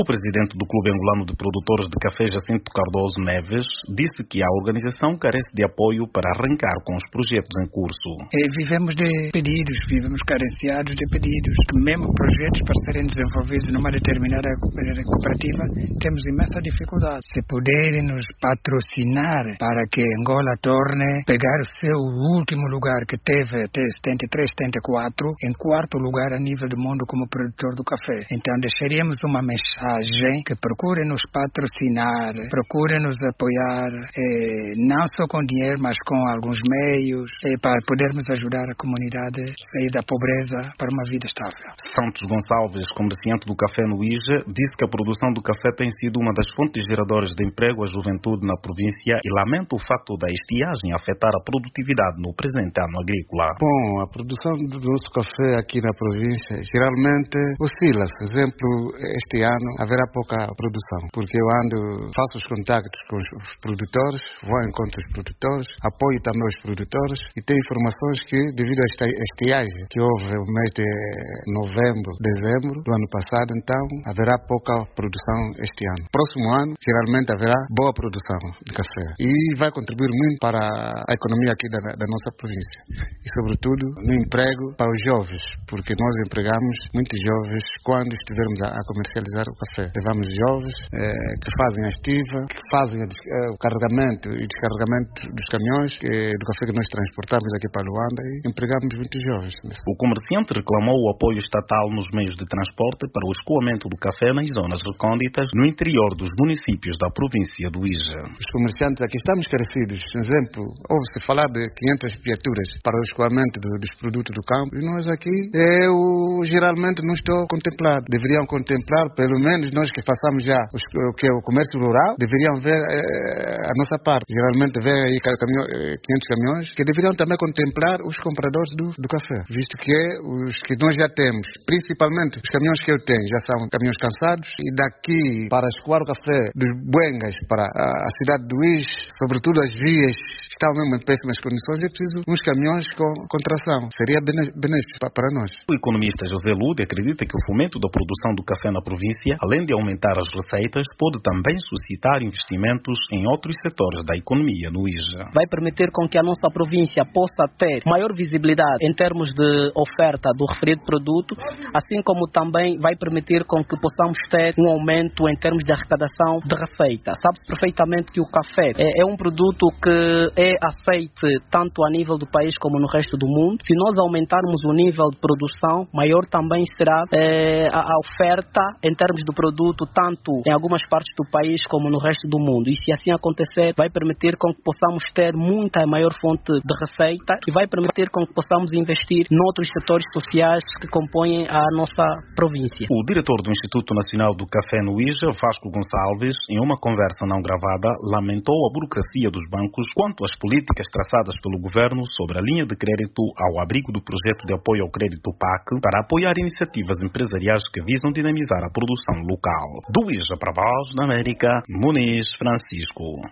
O presidente do Clube Angolano de Produtores de Café, Jacinto Cardoso Neves, disse que a organização carece de apoio para arrancar com os projetos em curso. Vivemos de pedidos, vivemos carenciados de pedidos. Mesmo projetos para serem desenvolvidos numa determinada cooperativa, temos imensa dificuldade. Se puderem nos patrocinar para que Angola torne pegar o seu último lugar que teve até 73, 74, em quarto lugar a nível do mundo como produtor do café. Então deixaríamos uma mensagem que procurem nos patrocinar, procurem nos apoiar, não só com dinheiro, mas com alguns meios, para podermos ajudar a comunidade a sair da pobreza para uma vida estável. Santos Gonçalves, comerciante do café no Ija, disse que a produção do café tem sido uma das fontes geradoras de emprego à juventude na província e lamenta o facto da estiagem afetar a produtividade no presente ano agrícola. Bom, a produção do nosso café aqui na província geralmente oscila. Por exemplo, este ano haverá pouca produção, porque eu faço os contactos com os produtores, vou ao encontro dos produtores, apoio também os produtores e tenho informações que, devido a esta estiagem que houve no mês de novembro, dezembro do ano passado, então haverá pouca produção este ano. Próximo ano, geralmente haverá boa produção de café e vai contribuir muito para a economia aqui da nossa província e, sobretudo, no emprego para os jovens, porque nós empregamos muitos jovens quando estivermos a comercializar o café. Levamos jovens que fazem a estiva, que fazem o carregamento e descarregamento dos caminhões do café que nós transportamos aqui para Luanda e empregamos muitos jovens. O comerciante reclamou o apoio estatal nos meios de transporte para o escoamento do café nas zonas recônditas no interior dos municípios da província do Ija. Os comerciantes aqui estamos carecidos. Por exemplo, ouve-se falar de 500 viaturas para o escoamento dos produtos do campo e nós aqui, eu geralmente não estou contemplado. Deveriam contemplar, pelo menos nós que façamos já o que é o comércio rural, deveriam ver a nossa parte. Geralmente vê aí 500 caminhões que deveriam também contemplar os compradores do café, visto que os que nós já temos, principalmente os caminhões que eu tenho, já são caminhões cansados e daqui para escoar o café dos Buengas para a cidade do Ij, sobretudo as vias estão mesmo em péssimas condições, é preciso uns caminhões com tração. Seria benéfico para nós. O economista José Lude acredita que o fomento da produção do café na província, além de aumentar as receitas, pode também suscitar investimentos em outros setores da economia no Ija. Vai permitir com que a nossa província possa ter maior visibilidade em termos de oferta do referido produto, assim como também vai permitir com que possamos ter um aumento em termos de arrecadação de receita. Sabe-se perfeitamente que o café é um produto que é aceite tanto a nível do país como no resto do mundo. Se nós aumentarmos o nível de produção, maior também será a oferta em termos do produto, tanto em algumas partes do país como no resto do mundo. E se assim acontecer, vai permitir com que possamos ter muita maior fonte de receita e vai permitir com que possamos investir noutros setores sociais que compõem a nossa província. O diretor do Instituto Nacional do Café no Ija, Vasco Gonçalves, em uma conversa não gravada, lamentou a burocracia dos bancos quanto às políticas traçadas pelo governo sobre a linha de crédito ao abrigo do projeto de apoio ao crédito PAC para apoiar iniciativas empresariais que visam dinamizar a produção local. Do Ija para a Voz da América, Muniz Francisco.